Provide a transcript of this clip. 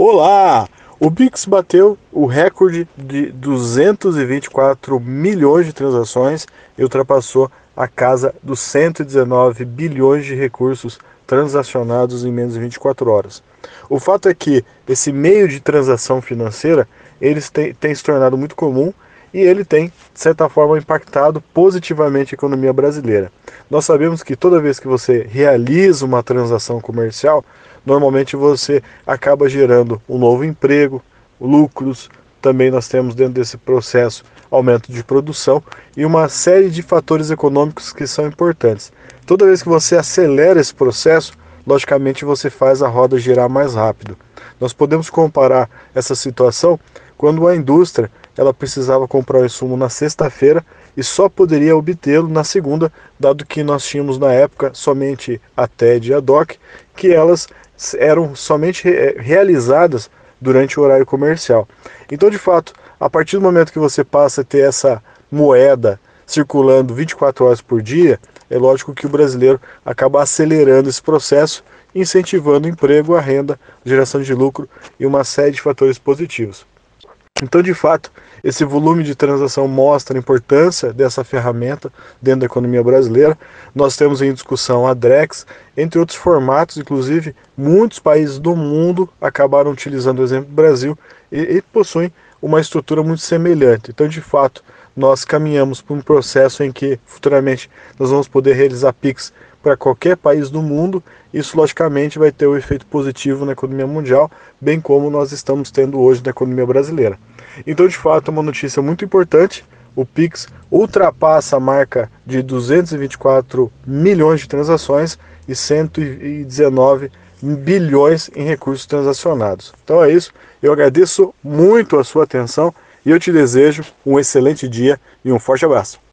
Olá! O Pix bateu o recorde de 224 milhões de transações e ultrapassou a casa dos 119 bilhões de recursos transacionados em menos de 24 horas. O fato é que esse meio de transação financeira tem se tornado muito comum e ele tem, de certa forma, impactado positivamente a economia brasileira. Nós sabemos que toda vez que você realiza uma transação comercial, normalmente você acaba gerando um novo emprego, lucros, também nós temos dentro desse processo aumento de produção e uma série de fatores econômicos que são importantes. Toda vez que você acelera esse processo, logicamente você faz a roda girar mais rápido. Nós podemos comparar essa situação quando a indústria ela precisava comprar o insumo na sexta-feira e só poderia obtê-lo na segunda, dado que nós tínhamos na época somente a TED e a DOC, que elas eram somente realizadas durante o horário comercial. Então, de fato, a partir do momento que você passa a ter essa moeda circulando 24 horas por dia, é lógico que o brasileiro acaba acelerando esse processo, incentivando o emprego, a renda, geração de lucro e uma série de fatores positivos. Então, de fato, esse volume de transação mostra a importância dessa ferramenta dentro da economia brasileira. Nós temos em discussão a Drex, entre outros formatos, inclusive muitos países do mundo acabaram utilizando o exemplo do Brasil e possuem uma estrutura muito semelhante. Então, de fato, nós caminhamos para um processo em que futuramente nós vamos poder realizar PIX para qualquer país do mundo. Isso logicamente vai ter um efeito positivo na economia mundial, bem como nós estamos tendo hoje na economia brasileira. Então, de fato, é uma notícia muito importante. O Pix ultrapassa a marca de 224 milhões de transações e 119 bilhões em recursos transacionados. Então é isso, eu agradeço muito a sua atenção e eu te desejo um excelente dia e um forte abraço.